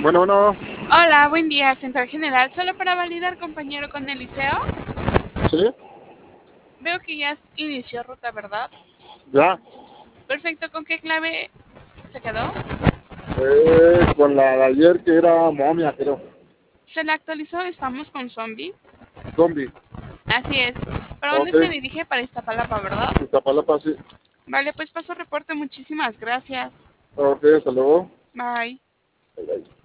Bueno, bueno, Hola, buen día, Central General. Solo para validar, compañero, con el liceo. sí, Veo que ya inició ruta, ¿verdad? ya, Perfecto, ¿con qué clave se quedó? con la de ayer que era momia, creo, Se le actualizó, estamos con zombie. zombie, Así es. ¿Para dónde ok, se dirige? Para Iztapalapa, ¿verdad? Iztapalapa, sí, Vale, pues paso reporte, muchísimas gracias. ok, hasta luego. Bye. Bye, bye.